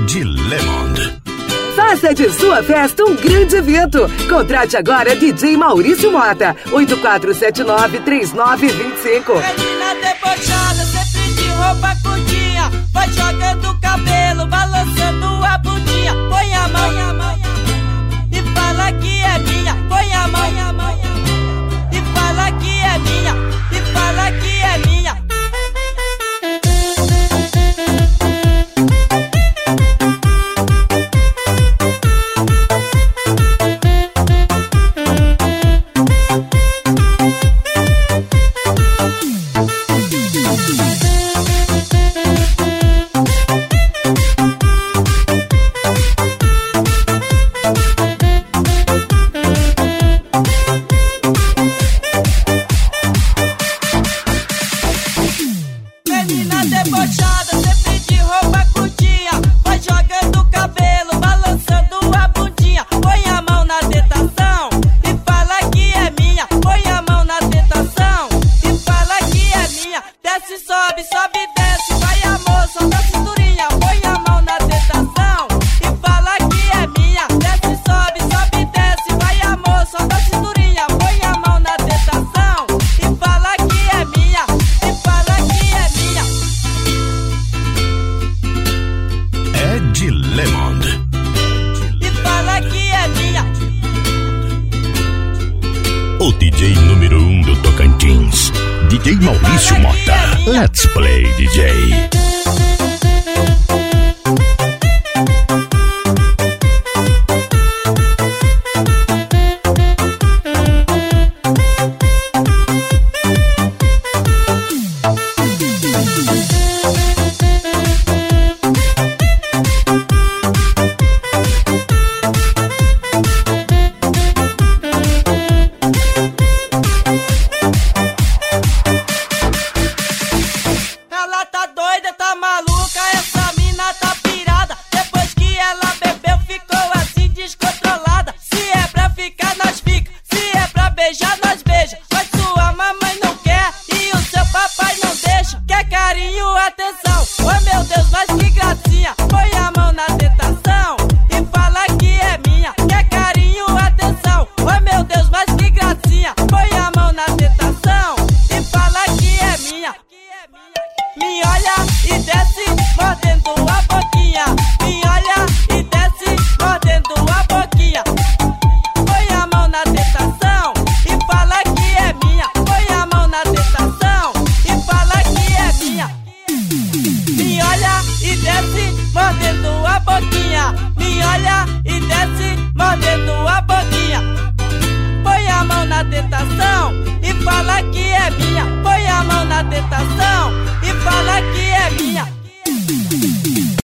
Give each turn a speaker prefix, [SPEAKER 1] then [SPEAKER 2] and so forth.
[SPEAKER 1] Ed Lemond.
[SPEAKER 2] Faça de sua festa um grande evento. Contrate agora DJ Maurício Mota, 8479-3925.
[SPEAKER 3] Menina debochada, sempre de roupa curtinha, vai jogando o cabelo, balançando a bundinha. Põe a mão e fala que é minha. Põe a mão e fala que é minha. E fala que é minha. Menina debochada, sempre de roupa curtinha, vai jogando o cabelo, balançando a bundinha. Põe a mão na tentação e fala que é minha. Põe a mão na tentação e fala que é minha. Desce, sobe, sobe, desce, vai amor, solta a cinturinha. Põe a mão na tentação e fala que é minha. Desce, sobe, sobe, desce, vai amor, solta a cinturinha. Põe a mão na tentação e fala que é minha. E fala que é minha.
[SPEAKER 1] Ed Lemond.
[SPEAKER 3] E fala que é minha.
[SPEAKER 1] O DJ número 1 do Tocantins, DJ Maurício Mota. Let's play, DJ.
[SPEAKER 3] Ela tá doida, tá maluca, essa mina tá pirada. Depois que ela bebeu, ficou assim descontrolada. Se é pra ficar, nós fica. Se é pra beijar, nós beija. Mas sua mamãe não quer e o seu papai não deixa. Quer carinho, atenção. Oh meu Deus, mas que gracinha. Põe a mão na tentação e fala que é minha. Quer carinho, atenção. Oh meu Deus, mas que gracinha. Põe a mão na tentação e fala que é minha. Me olha e desce, mordendo a boquinha. Me olha e desce, mordendo a boquinha. Põe a mão na tentação e fala que é minha. Põe a mão na tentação e fala que é minha. Me olha e desce, mordendo a boquinha. Me olha e desce, mordendo